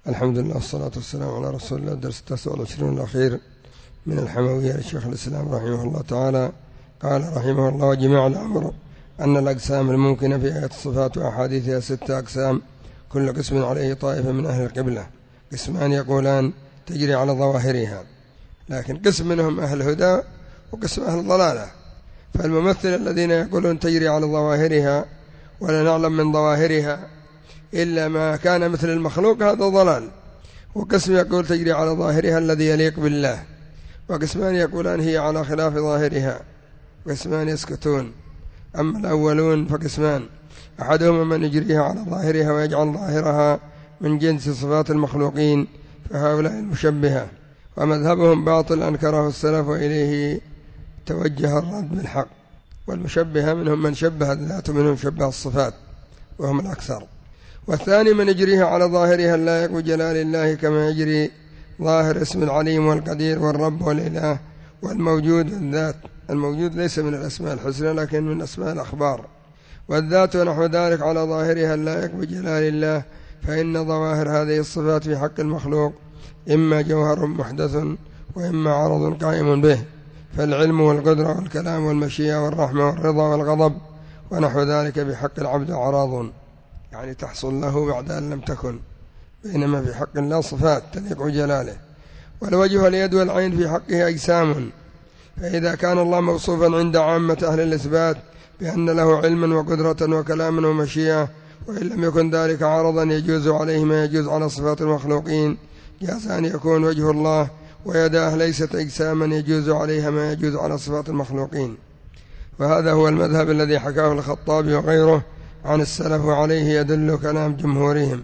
الحمد لله والصلاة والسلام على رسول الله. درس 29 الأخير من الحموية لشيخ الإسلام رحمه الله تعالى. قال رحمه الله: وجماع الأمر أن الأقسام الممكنة في آيات الصفات وأحاديثها 6 أقسام، كل قسم عليه طائفة من أهل القبلة. قسمان يقولان تجري على ظواهرها، لكن قسم منهم أهل الهدى وقسم أهل الضلالة. فالممثل الذين يقولون تجري على ظواهرها ولا نعلم من ظواهرها إلا ما كان مثل المخلوق، هذا ضلال. وقسم يقول تجري على ظاهرها الذي يليق بالله، وقسمان يقولان هي على خلاف ظاهرها، قسمان يسكتون. أما الأولون فقسمان: أحدهما من يجريها على ظاهرها ويجعل ظاهرها من جنس صفات المخلوقين، فهؤلاء المشبهة، ومذهبهم باطل أنكره السلف وإليه توجه الرد بالحق. والمشبهة منهم من شبه الذات ومنهم شبه الصفات وهم الأكثر. والثاني من يجريها على ظاهرها اللائق بجلال الله، كما يجري ظاهر اسم العليم والقدير والرب والإله والموجود والذات. الموجود ليس من الأسماء الحسنى لكن من أسماء الأخبار. والذات ونحو ذلك على ظاهرها اللائق بجلال الله، فإن ظواهر هذه الصفات في حق المخلوق إما جوهر محدث وإما عرض قائم به، فالعلم والقدرة والكلام والمشيئة والرحمة والرضا والغضب ونحو ذلك بحق العبد أعراض، يعني تحصل له بعد أن لم تكن، بينما في حق الله صفات تليق بجلاله. والوجه واليد والعين في حقه أجسام، فإذا كان الله موصوفا عند عامة أهل الإثبات بأن له علما وقدرة وكلاما ومشيئة، وإن لم يكن ذلك عرضا يجوز عليه ما يجوز على صفات المخلوقين، جاز أن يكون وجه الله ويداه ليست أجساما يجوز عليها ما يجوز على صفات المخلوقين. وهذا هو المذهب الذي حكاه الخطابي وغيره عن السلف، وعليه يدل كلام جمهورهم،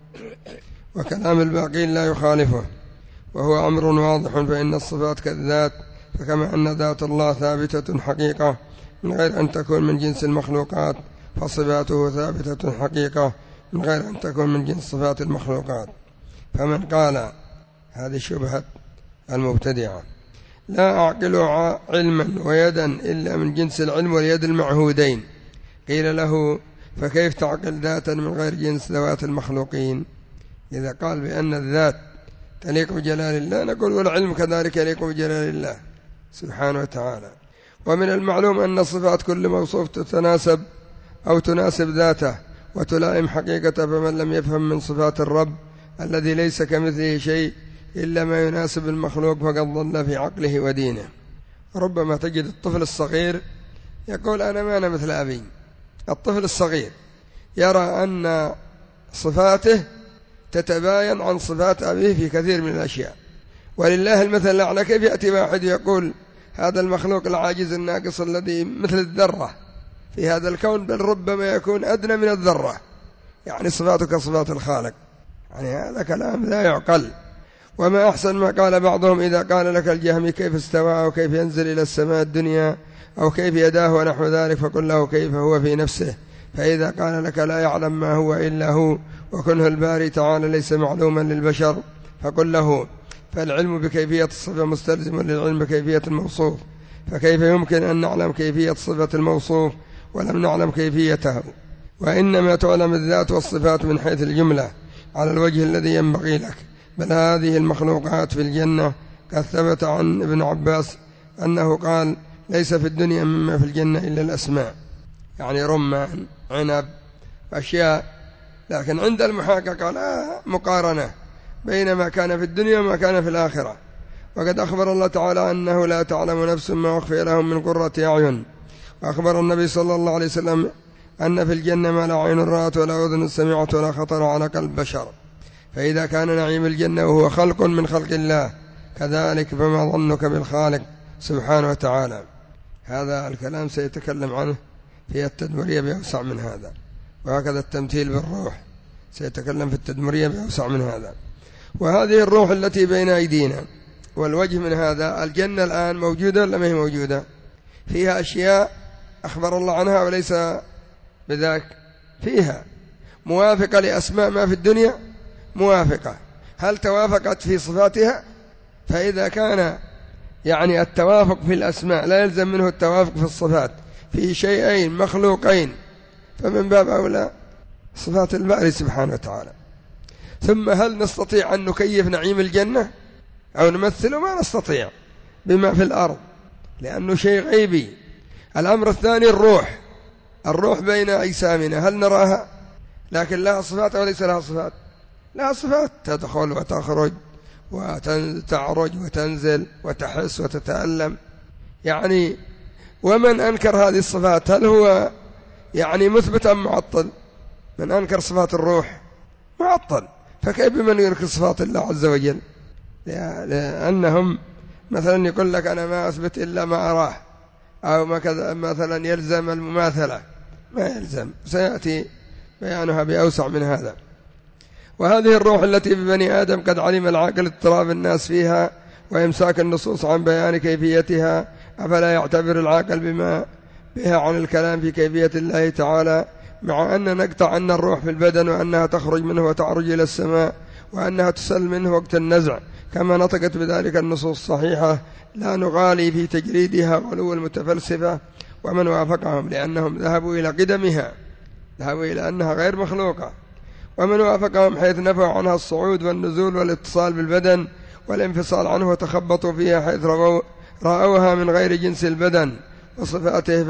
وكلام الباقين لا يخالفه، وهو أمر واضح. فإن الصفات كالذات، فكما أن ذات الله ثابتة حقيقة من غير أن تكون من جنس المخلوقات، فصفاته ثابتة حقيقة من غير أن تكون من جنس صفات المخلوقات. فمن قال هذه شبهة المبتدعة: لا أعقل علما ويدا إلا من جنس العلم واليد المعهودين، قيل له: فكيف تعقل ذاتا من غير جنس ذوات المخلوقين؟ إذا قال بأن الذات تليق بجلال الله، نقول والعلم كذلك يليق بجلال الله سبحانه وتعالى. ومن المعلوم أن صفات كل موصوف تتناسب أو تناسب ذاته وتلائم حقيقته، فمن لم يفهم من صفات الرب الذي ليس كمثله شيء إلا ما يناسب المخلوق فقد ضل في عقله ودينه. ربما تجد الطفل الصغير يقول: أنا ما مثل أبي. الطفل الصغير يرى أن صفاته تتباين عن صفات أبيه في كثير من الأشياء، ولله المثل الأعلى. كيف يأتي واحد يقول هذا المخلوق العاجز الناقص الذي مثل الذرة في هذا الكون، بل ربما يكون أدنى من الذرة، يعني صفاته كصفات الخالق؟ يعني هذا كلام لا يعقل. وما أحسن ما قال بعضهم: إذا قال لك الجهمي كيف استوى أو كيف ينزل إلى السماء الدنيا أو كيف يداه ونحو ذلك، فقل له كيف هو في نفسه. فإذا قال لك لا يعلم ما هو إلا هو وكنه الباري تعالى ليس معلوما للبشر، فقل له: فالعلم بكيفية الصفة مستلزم للعلم بكيفية الموصوف، فكيف يمكن أن نعلم كيفية صفة الموصوف ولم نعلم كيفيته؟ وإنما تعلم الذات والصفات من حيث الجملة على الوجه الذي ينبغي لك. بل هذه المخلوقات في الجنة قد ثبت عن ابن عباس أنه قال: ليس في الدنيا مما في الجنة إلا الأسماء، يعني رمان عنب أشياء. لكن عند المحاققة لا مقارنة بين ما كان في الدنيا وما كان في الآخرة. وقد أخبر الله تعالى أنه لا تعلم نفس ما أخفي لهم من قرة أعين، وأخبر النبي صلى الله عليه وسلم أن في الجنة ما لا عين رأت ولا أذن سمعت ولا خطر على قلب بشر. فإذا كان نعيم الجنة وهو خلق من خلق الله، كذلك فما ظنك بالخالق سبحانه وتعالى؟ هذا الكلام سيتكلم عنه في التدمرية بأوسع من هذا، وهكذا التمثيل بالروح سيتكلم في التدمرية بأوسع من هذا. وهذه الروح التي بين أيدينا والوجه من هذا، الجنة الآن موجودة ولا ما هي موجودة؟ فيها أشياء أخبر الله عنها وليس بذاك، فيها موافقة لأسماء ما في الدنيا، موافقة. هل توافقت في صفاتها؟ فإذا كان يعني التوافق في الأسماء لا يلزم منه التوافق في الصفات في شيئين مخلوقين، فمن باب أولى صفات الباري سبحانه وتعالى. ثم هل نستطيع أن نكيف نعيم الجنة أو نمثله؟ ما نستطيع بما في الأرض، لأنه شيء غيبي. الأمر الثاني الروح بين أجسامنا، هل نراها؟ لكن لها صفات أو ليس لها صفات؟ لها صفات، تدخل وتخرج وتعرج وتنزل وتحس وتتألم. يعني ومن أنكر هذه الصفات هل هو يعني مثبت أم معطل؟ من أنكر صفات الروح معطل، فكيف بمن ينكر صفات الله عز وجل؟ لأنهم مثلا يقول لك أنا ما أثبت إلا ما أراه، أو مثلا يلزم المماثلة، ما يلزم، سيأتي بيانها بأوسع من هذا. وهذه الروح التي في بني آدم قد علم العاقل اضطراب الناس فيها وإمساك النصوص عن بيان كيفيتها، أفلا يعتبر العاقل بما بها عن الكلام في كيفية الله تعالى، مع أن نقطع أن الروح في البدن وأنها تخرج منه وتعرج إلى السماء وأنها تسل منه وقت النزع كما نطقت بذلك النصوص الصحيحة، لا نغالي في تجريدها غلو المتفلسفة ومن وافقهم، لأنهم ذهبوا إلى قدمها، ذهبوا إلى أنها غير مخلوقة، ومن وافقهم حيث نفوا عنها الصعود والنزول والاتصال بالبدن والانفصال عنه وتخبطوا فيها حيث رأوها من غير جنس البدن وصفاته،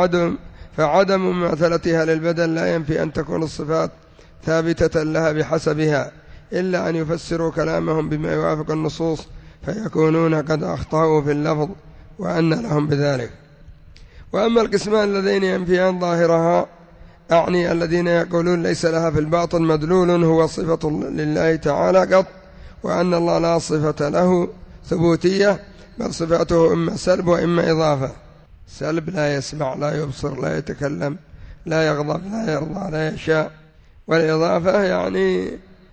فعدم مماثلتها للبدن لا ينفي أن تكون الصفات ثابتة لها بحسبها، إلا أن يفسروا كلامهم بما يوافق النصوص فيكونون قد أخطأوا في اللفظ وأن لهم بذلك. وأما القسمان اللذين ينفيان ظاهرها، أعني الذين يقولون ليس لها في الباطن مدلول هو صفة لله تعالى قط، وأن الله لا صفة له ثبوتية، بل صفاته إما سلب وإما إضافة. سلب لا يسمع لا يبصر لا يتكلم لا يغضب لا يرضى لا يشاء، والإضافة يعني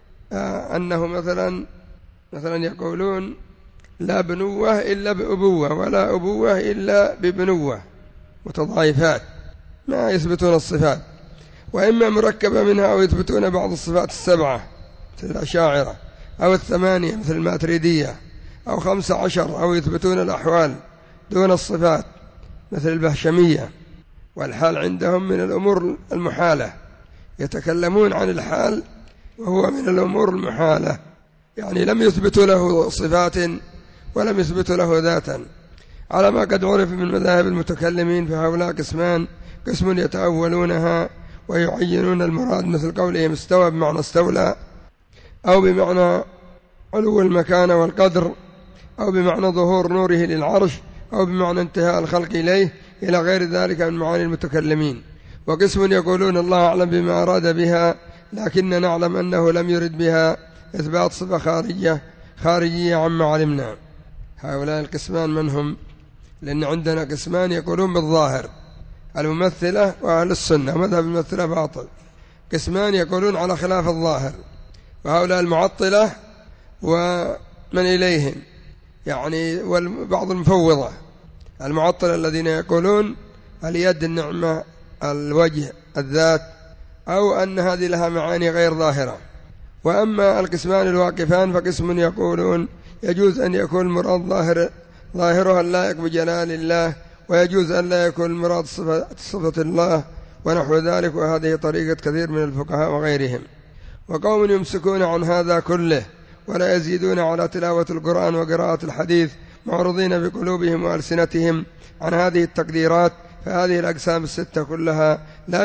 أنه مثلا يقولون لا بنوة إلا بأبوة ولا أبوة إلا ببنوة، متضايفات ما يثبتون الصفات، وإما مركبة منها أو يثبتون بعض الصفات السبعة مثل الأشاعرة، أو 8 مثل الماتريدية، أو 15 أو يثبتون الأحوال دون الصفات مثل البهشمية. والحال عندهم من الأمور المحالة، يتكلمون عن الحال وهو من الأمور المحالة، يعني لم يثبتوا له صفات ولم يثبتوا له ذاتا، على ما قد عرف من مذاهب المتكلمين. فهؤلاء قسمان: قسم يتأولونها ويعينون المراد مثل قولهم استوى بمعنى استولى، أو بمعنى علو المكان والقدر، أو بمعنى ظهور نوره للعرش، أو بمعنى انتهاء الخلق إليه، إلى غير ذلك من معاني المتكلمين. وقسم يقولون الله أعلم بما أراد بها، لكن نعلم أنه لم يرد بها إثبات صفة خارجية عما علمنا. هؤلاء القسمان من هم؟ لأن عندنا قسمان يقولون بالظاهر، الممثلة وأهل السنة، مذهب الممثلة باطل. قسمان يقولون على خلاف الظاهر، وهؤلاء المعطلة ومن إليهم، يعني وبعض المفوضة المعطلة الذين يقولون اليد، النعمة، الوجه، الذات، أو أن هذه لها معاني غير ظاهرة. وأما القسمان الواقفان فقسم يقولون يجوز أن يكون المراد ظاهرها اللائق بجلال الله، ويجوز أن لا يكون المراد صفة الله ونحو ذلك، وهذه طريقة كثير من الفقهاء وغيرهم. وقوم يمسكون عن هذا كله ولا يزيدون على تلاوة القرآن وقراءة الحديث، معرضين بقلوبهم وألسنتهم عن هذه التقديرات. فهذه الأقسام الستة كلها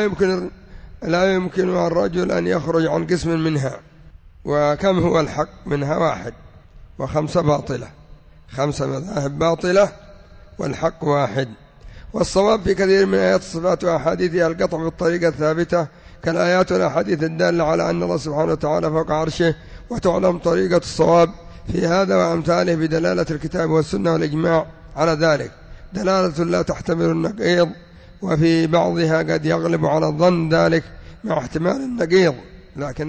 لا يمكن الرجل أن يخرج عن قسم منها. وكم هو الحق منها؟ 1 و5 باطلة، 5 مذاهب باطلة والحق 1. والصواب في كثير من آيات الصفات وأحاديثها القطع بالطريقة الثابتة كالآيات والأحاديث الدالة على أن الله سبحانه وتعالى فوق عرشه، وتعلم طريقة الصواب في هذا وأمثاله بدلالة الكتاب والسنة والإجماع على ذلك، دلالة لا تحتمل النقيض، وفي بعضها قد يغلب على الظن ذلك مع احتمال النقيض، لكن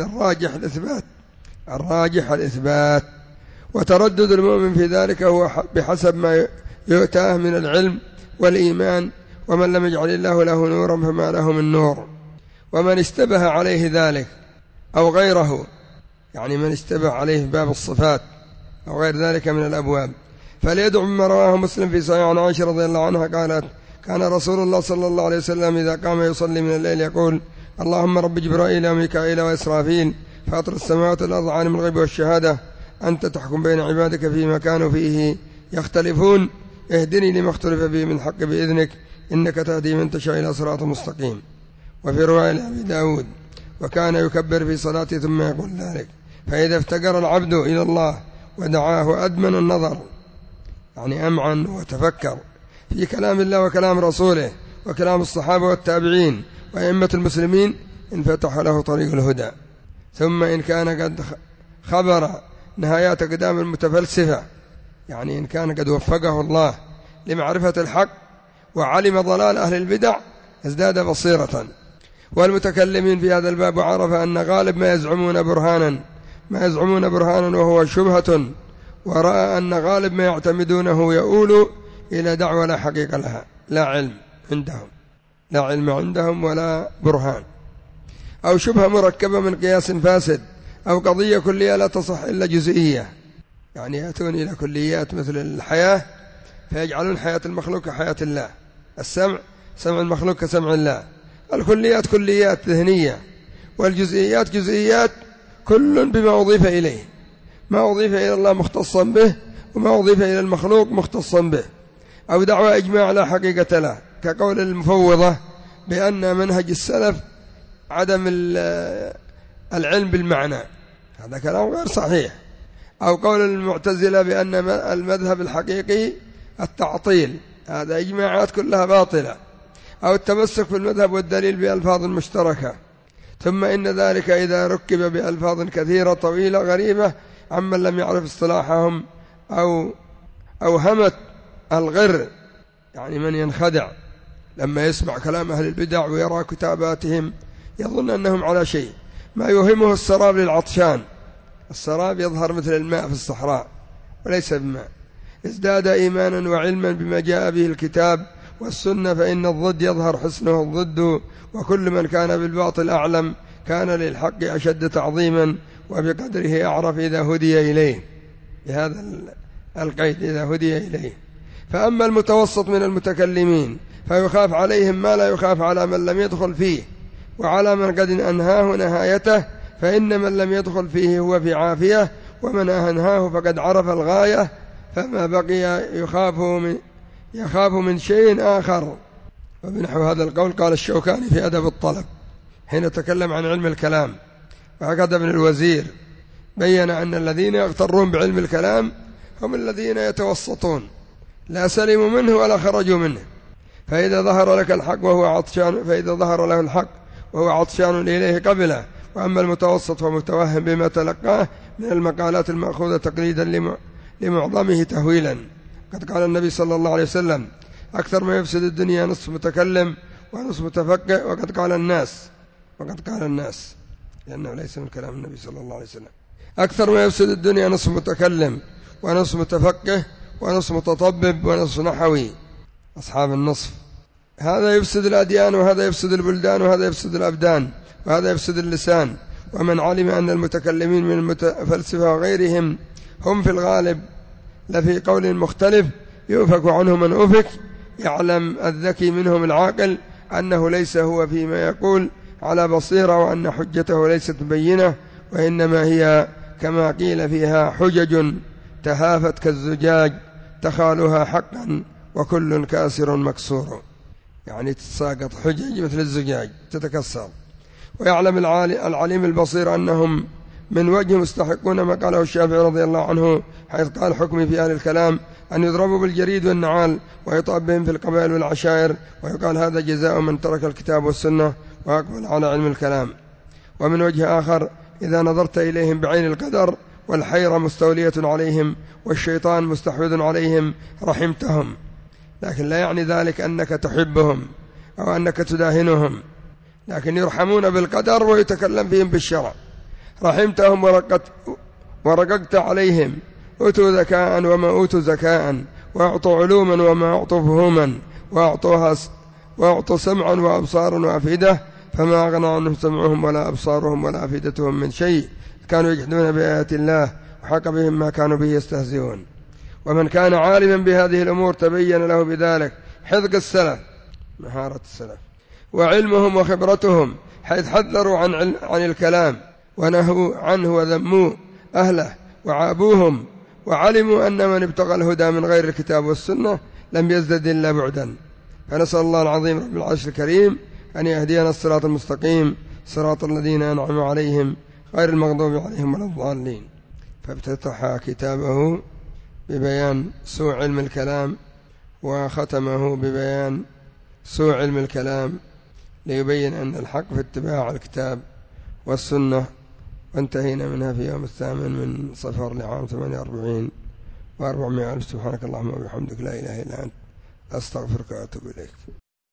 الراجح الإثبات. وتردد المؤمن في ذلك هو بحسب ما يؤتاه من العلم والإيمان، ومن لم يجعل الله له نورا فما له من نور. ومن اشتبه عليه ذلك أو غيره، يعني من اشتبه عليه باب الصفات أو غير ذلك من الأبواب، فليدعو مما رواه مسلم في صحيح عن عائشة رضي الله عنها قالت: كان رسول الله صلى الله عليه وسلم إذا قام يصلي من الليل يقول: اللهم رب جبرائيل وميكائيل وإسرافيل فاطر السماوات والأرض عالم الغيب والشهادة أنت تحكم بين عبادك فيما كانوا فيه يختلفون اهدني لما اختلف فيه من الحق بإذنك إنك تهدي من تشاء إلى صراط مستقيم. وفي رواية لأبي داود وكان يكبر في صلاته ثم يقول ذلك. فإذا افتقر العبد إلى الله ودعاه أدمن النظر، يعني أمعن وتفكر في كلام الله وكلام رسوله وكلام الصحابة والتابعين وأئمة المسلمين، انفتح له طريق الهدى. ثم إن كان قد خبر نهايات أقدام المتفلسفة، يعني إن كان قد وفقه الله لمعرفة الحق وعلم ضلال أهل البدع ازداد بصيرة. والمتكلمين في هذا الباب وعرف أن غالب ما يزعمون برهانا وهو شبهة، ورأى أن غالب ما يعتمدونه يؤول إلى دعوة لا حقيقة لها، لا علم عندهم ولا برهان، أو شبهة مركبة من قياس فاسد، أو قضية كلية لا تصح إلا جزئية، يعني يأتون إلى كليات مثل الحياة فيجعلون حياة المخلوق كحياة الله، السمع سمع المخلوق كسمع الله، الكليات كليات ذهنية، والجزئيات جزئيات، كل بما أضيف إليه، ما أضيف إلى الله مختصا به، وما أضيف إلى المخلوق مختصا به، أو دعوى إجماع لا حقيقة له، كقول المفوضة بأن منهج السلف عدم العلم بالمعنى، هذا كلام غير صحيح، أو قول المعتزلة بأن المذهب الحقيقي التعطيل، هذا إجماعات كلها باطلة، أو التمسك في المذهب والدليل بألفاظ مشتركة. ثم إن ذلك إذا ركب بألفاظ كثيرة طويلة غريبة عمن لم يعرف اصطلاحهم أو همت الغر، يعني من ينخدع لما يسمع كلام أهل البدع ويرى كتاباتهم يظن أنهم على شيء، ما يوهمه السراب للعطشان، السراب يظهر مثل الماء في الصحراء وليس بماء. ازداد إيمانا وعلما بما جاء به الكتاب والسنة، فإن الضد يظهر حسنه الضد، وكل من كان بالباطل أعلم كان للحق أشد تعظيما، وبقدره أعرف إذا هدي إليه، بهذا القيد إذا هدي إليه. فأما المتوسط من المتكلمين فيخاف عليهم ما لا يخاف على من لم يدخل فيه، وعلى من قد أنهاه نهايته، فإن من لم يدخل فيه هو في عافية، ومن أنهاه فقد عرف الغاية، فما بقي يخاف من شيء آخر. وبنحو هذا القول قال الشوكاني في أدب الطلب حين تكلم عن علم الكلام، وهكذا ابن الوزير بين أن الذين يغترون بعلم الكلام هم الذين يتوسطون، لا سلموا منه ولا خرجوا منه، فإذا ظهر له الحق وهو عطشان إليه قبله. وأما المتوسط فمتوهم بما تلقاه من المقالات المأخوذة تقليدا لمعظمه تهويلا. قد قال النبي صلى الله عليه وسلم: أكثر ما يفسد الدنيا نصف متكلم ونصف متفقه. وقد قال الناس لأنه ليس من كلام النبي صلى الله عليه وسلم. أكثر ما يفسد الدنيا نصف متكلم ونصف متفقه ونصف متطبب ونصف نحوي، أصحاب النصف. هذا يفسد الأديان، وهذا يفسد البلدان، وهذا يفسد الأبدان، وهذا يفسد اللسان. ومن علم أن المتكلمين من المتفلسفة وغيرهم هم في الغالب لفي قول مختلف يؤفك عنه من أفك، يعلم الذكي منهم العاقل أنه ليس هو فيما يقول على بصيرة، وأن حجته ليست بينة، وإنما هي كما قيل فيها حجج تهافت كالزجاج تخالها حقا وكل كاسر مكسور، يعني تتساقط حجج مثل الزجاج تتكسر. ويعلم العليم البصير أنهم من وجه مستحقون ما قاله الشافعي رضي الله عنه، حيث قال: حكمي في أهل الكلام أن يضربوا بالجريد والنعال ويطاب بهم في القبائل والعشائر، ويقال هذا جزاء من ترك الكتاب والسنة وأقبل على علم الكلام. ومن وجه آخر إذا نظرت إليهم بعين القدر والحيرة مستولية عليهم والشيطان مستحوذ عليهم رحمتهم، لكن لا يعني ذلك أنك تحبهم أو أنك تداهنهم، لكن يرحمون بالقدر ويتكلم فيهم بالشرع. رحمتهم ورققت عليهم، أوتوا ذكاء وما أوتوا زكاء، وأعطوا علوما وما أعطوا فهوما، وأعطوا سمعا وأبصارا وأفئدة، فما أغنى عنهم سمعهم ولا أبصارهم ولا أفئدتهم من شيء، كانوا يجحدون بآيات الله وحق بهم ما كانوا به يستهزئون. ومن كان عالما بهذه الأمور تبين له بذلك حذق السلف، مهارة السلف، وعلمهم وخبرتهم، حيث حذروا عن الكلام ونهوا عنه وذموا أهله وعابوهم، وعلموا أن من ابتغى الهدى من غير الكتاب والسنة لم يزدد إلا بعدا. فنسأل الله العظيم رب العرش الكريم أن يهدينا الصراط المستقيم، صراط الذين أنعم عليهم غير المغضوب عليهم ولا الضالين. فافتتح كتابه ببيان سوء علم الكلام، وختمه ببيان سوء علم الكلام، ليبين أن الحق في اتباع الكتاب والسنة. وانتهينا منها في يوم 8 من صفر لعام 48 و400 ألف. سبحانك اللهم وبحمدك، لا إله إلا أنت، أستغفرك وأتوب إليك.